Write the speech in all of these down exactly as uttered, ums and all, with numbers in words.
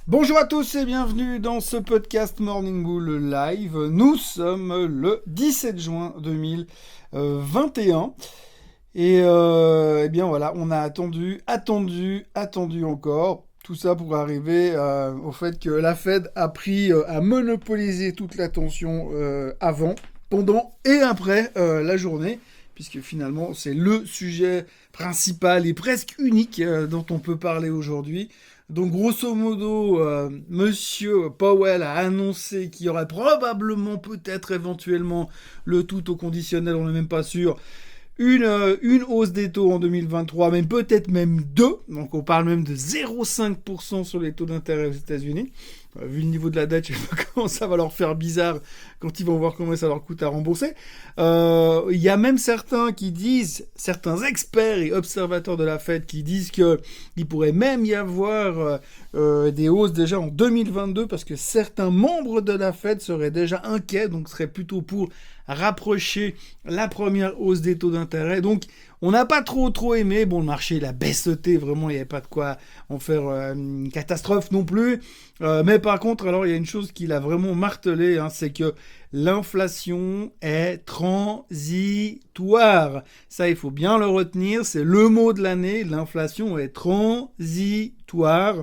Bonjour à tous et bienvenue dans ce podcast Morning Bull Live. Nous sommes le dix-sept juin deux mille vingt et un. Et euh, eh bien voilà, on a attendu, attendu, attendu encore. Tout ça pour arriver euh, au fait que la Fed a pris, euh, a monopolisé toute l'attention euh, avant, pendant et après euh, la journée, puisque finalement c'est le sujet principal et presque unique euh, dont on peut parler aujourd'hui. Donc grosso modo, euh, Monsieur Powell a annoncé qu'il y aurait probablement, peut-être, éventuellement, le tout au conditionnel, on n'est même pas sûr, une, euh, une hausse des taux en deux mille vingt-trois, même peut-être même deux. Donc on parle même de zéro virgule cinq pour cent sur les taux d'intérêt aux États-Unis. Euh, vu le niveau de la dette, je sais pas comment ça va leur faire bizarre quand ils vont voir comment ça leur coûte à rembourser. Euh, Il y a même certains qui disent, certains experts et observateurs de la Fed qui disent que il pourrait même y avoir euh, euh, des hausses déjà en deux mille vingt-deux parce que certains membres de la Fed seraient déjà inquiets, donc seraient plutôt pour rapprocher la première hausse des taux d'intérêt. Donc on n'a pas trop trop aimé. Bon, le marché il a baissoté, vraiment il n'y avait pas de quoi en faire euh, une catastrophe non plus. Euh, mais par contre, alors il y a une chose qu'il a vraiment martelé, hein, c'est que l'inflation est transitoire. Ça, il faut bien le retenir, c'est le mot de l'année, l'inflation est transitoire.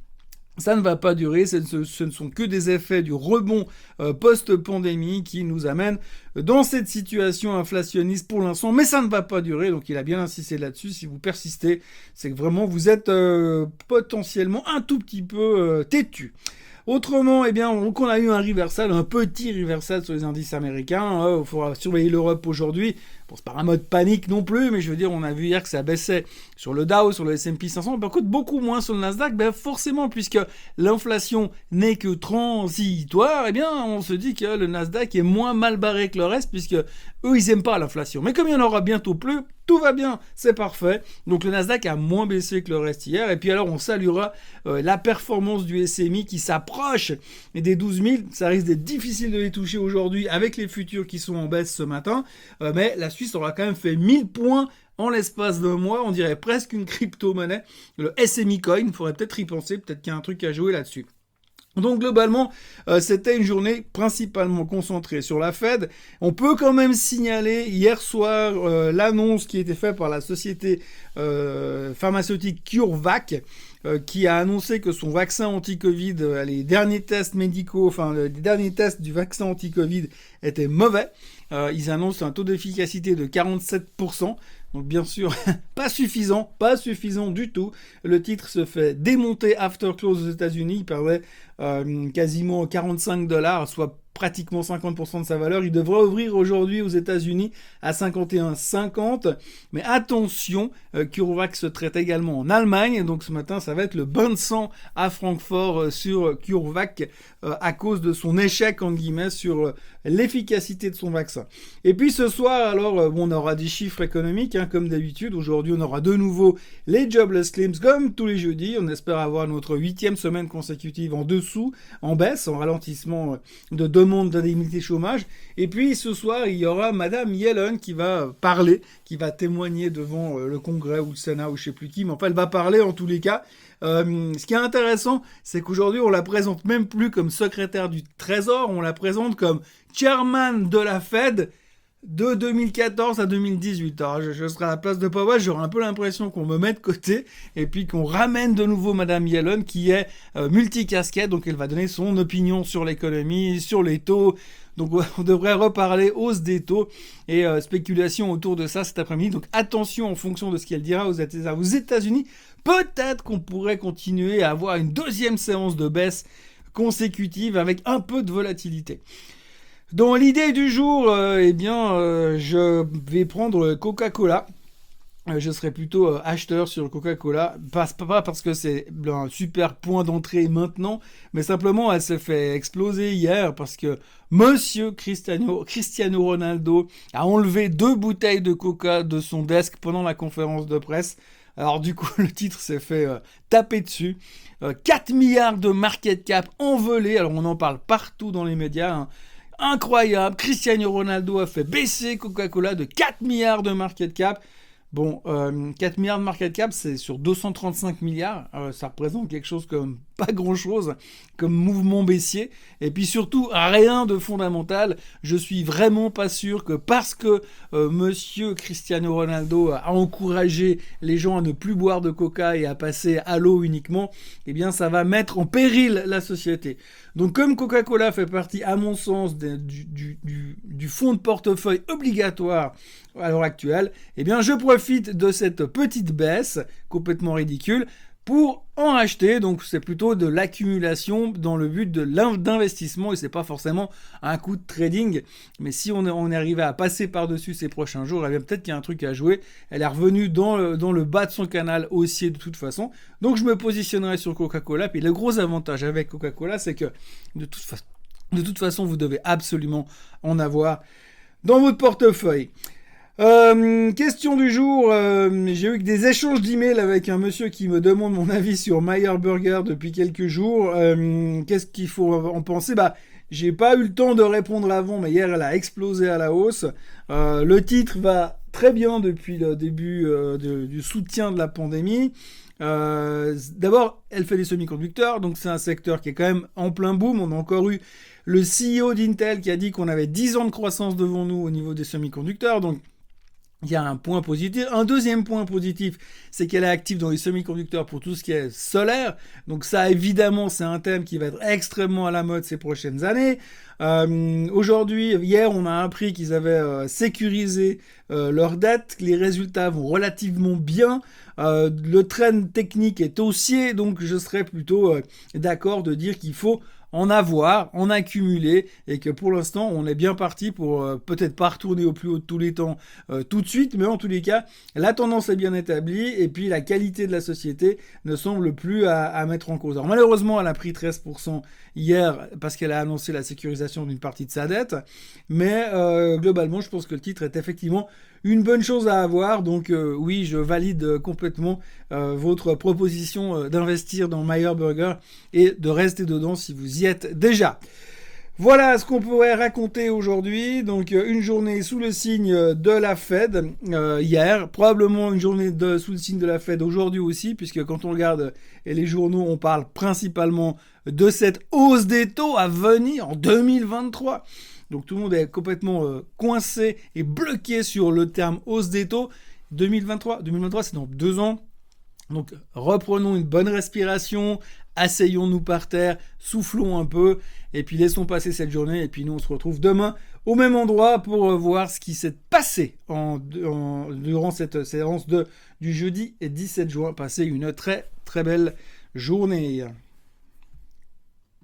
Ça ne va pas durer, ce, ce ne sont que des effets du rebond euh, post-pandémie qui nous amènent dans cette situation inflationniste pour l'instant, mais ça ne va pas durer, donc il a bien insisté là-dessus. Si vous persistez, c'est que vraiment vous êtes euh, potentiellement un tout petit peu euh, têtu. Autrement, eh bien, donc on a eu un reversal, un petit reversal sur les indices américains. Il hein, faudra surveiller l'Europe aujourd'hui. Bon, c'est pas un mode panique non plus, mais je veux dire, on a vu hier que ça baissait sur le Dow, sur le S and P cinq cents, par contre beaucoup moins sur le Nasdaq. Ben forcément, puisque l'inflation n'est que transitoire, eh bien, on se dit que le Nasdaq est moins mal barré que le reste, puisque eux, ils aiment pas l'inflation. Mais comme il y en aura bientôt plus, tout va bien, c'est parfait. Donc le Nasdaq a moins baissé que le reste hier. Et puis alors, on saluera euh, la performance du S M I qui s'approche des douze mille. Ça risque d'être difficile de les toucher aujourd'hui avec les futurs qui sont en baisse ce matin. Euh, mais la Suisse aura quand même fait mille points en l'espace d'un mois. On dirait presque une crypto-monnaie. Le S M I Coin, il faudrait peut-être y penser. Peut-être qu'il y a un truc à jouer là-dessus. Donc globalement, euh, c'était une journée principalement concentrée sur la Fed. On peut quand même signaler hier soir euh, l'annonce qui a été faite par la société euh, pharmaceutique CureVac, euh, qui a annoncé que son vaccin anti-Covid, euh, les derniers tests médicaux, enfin les derniers tests du vaccin anti-Covid étaient mauvais. Euh, ils annoncent un taux d'efficacité de quarante-sept pour cent. Donc bien sûr, pas suffisant, pas suffisant du tout. Le titre se fait démonter after close aux États-Unis. Il perdait euh, quasiment quarante-cinq dollars, soit pratiquement cinquante pour cent de sa valeur. Il devrait ouvrir aujourd'hui aux États-Unis à cinquante et un cinquante. Mais attention, euh, CureVac se traite également en Allemagne. Donc ce matin, ça va être le bain de sang à Francfort euh, sur CureVac euh, à cause de son échec, en guillemets, sur euh, l'efficacité de son vaccin. Et puis ce soir, alors, euh, bon, on aura des chiffres économiques, hein, comme d'habitude. Aujourd'hui, on aura de nouveau les jobless claims, comme tous les jeudis. On espère avoir notre huitième semaine consécutive en dessous, en baisse, en ralentissement euh, de demande d'indemnité chômage. Et puis ce soir, il y aura Madame Yellen qui va parler, qui va témoigner devant le Congrès ou le Sénat ou je sais plus qui, mais enfin elle va parler en tous les cas. Euh, ce qui est intéressant, c'est qu'aujourd'hui on la présente même plus comme secrétaire du Trésor, on la présente comme chairman de la Fed de deux mille quatorze à deux mille dix-huit. Alors, je, je serai à la place de Powell, j'aurai un peu l'impression qu'on me met de côté et puis qu'on ramène de nouveau Madame Yellen qui est euh, multicasquette, donc elle va donner son opinion sur l'économie, sur les taux. Donc on devrait reparler hausse des taux et euh, spéculation autour de ça cet après-midi. Donc attention en fonction de ce qu'elle dira aux États-Unis. Peut-être qu'on pourrait continuer à avoir une deuxième séance de baisse consécutive avec un peu de volatilité. Dans l'idée du jour, euh, eh bien, euh, je vais prendre Coca-Cola. Euh, je serai plutôt euh, acheteur sur Coca-Cola. Pas, pas parce que c'est un super point d'entrée maintenant, mais simplement elle s'est fait exploser hier parce que Monsieur Cristiano, Cristiano Ronaldo a enlevé deux bouteilles de Coca de son desk pendant la conférence de presse. Alors du coup, le titre s'est fait euh, taper dessus. Euh, quatre milliards de market cap envolés. Alors on en parle partout dans les médias, hein. Incroyable, Cristiano Ronaldo a fait baisser Coca-Cola de quatre milliards de market cap. Bon, euh, quatre milliards de market cap, c'est sur deux cent trente-cinq milliards. Euh, ça représente quelque chose comme pas grand-chose, comme mouvement baissier. Et puis surtout, rien de fondamental. Je suis vraiment pas sûr que parce que euh, monsieur Cristiano Ronaldo a encouragé les gens à ne plus boire de coca et à passer à l'eau uniquement, eh bien ça va mettre en péril la société. Donc comme Coca-Cola fait partie, à mon sens, de, du, du, du, du fonds de portefeuille obligatoire à l'heure actuelle, eh bien je profite de cette petite baisse complètement ridicule pour en racheter. Donc c'est plutôt de l'accumulation dans le but de d'investissement et c'est pas forcément un coup de trading. Mais si on est, on est arrivé à passer par-dessus ces prochains jours, eh bien peut-être qu'il y a un truc à jouer. Elle est revenue dans le, dans le bas de son canal haussier de toute façon. Donc je me positionnerai sur Coca-Cola. Puis le gros avantage avec Coca-Cola, c'est que de toute, fa- de toute façon, vous devez absolument en avoir dans votre portefeuille. Euh, question du jour, euh, j'ai eu des échanges d'emails avec un monsieur qui me demande mon avis sur Meyer Burger depuis quelques jours. Euh, qu'est-ce qu'il faut en penser? Bah, j'ai pas eu le temps de répondre avant, mais hier elle a explosé à la hausse. Euh, le titre va très bien depuis le début euh, de, du soutien de la pandémie. Euh, d'abord, elle fait des semi-conducteurs, donc c'est un secteur qui est quand même en plein boom. On a encore eu le C E O d'Intel qui a dit qu'on avait dix ans de croissance devant nous au niveau des semi-conducteurs, donc il y a un point positif. Un deuxième point positif, c'est qu'elle est active dans les semi-conducteurs pour tout ce qui est solaire. Donc ça, évidemment, c'est un thème qui va être extrêmement à la mode ces prochaines années. Euh, aujourd'hui, hier, on a appris qu'ils avaient euh, sécurisé euh, leurs dettes. Les résultats vont relativement bien. Euh, le trend technique est haussier, donc je serais plutôt euh, d'accord de dire qu'il faut en avoir, en accumuler, et que pour l'instant, on est bien parti pour euh, peut-être pas retourner au plus haut de tous les temps euh, tout de suite, mais en tous les cas, la tendance est bien établie, et puis la qualité de la société ne semble plus à, à mettre en cause. Alors malheureusement, elle a pris treize pour cent hier, parce qu'elle a annoncé la sécurisation d'une partie de sa dette, mais euh, globalement, je pense que le titre est effectivement une bonne chose à avoir, donc euh, oui, je valide euh, complètement euh, votre proposition euh, d'investir dans Meyer Burger et de rester dedans si vous y êtes déjà. Voilà ce qu'on pourrait raconter aujourd'hui. Donc euh, une journée sous le signe de la Fed euh, hier, probablement une journée de, sous le signe de la Fed aujourd'hui aussi, puisque quand on regarde et les journaux, on parle principalement de cette hausse des taux à venir en deux mille vingt-trois. Donc tout le monde est complètement euh, coincé et bloqué sur le terme hausse des taux. deux mille vingt-trois, deux mille vingt-trois, c'est dans deux ans. Donc reprenons une bonne respiration, asseyons-nous par terre, soufflons un peu, et puis laissons passer cette journée, et puis nous on se retrouve demain au même endroit pour voir ce qui s'est passé en, en, durant cette séance de, du jeudi dix-sept juin. Passez une très très belle journée.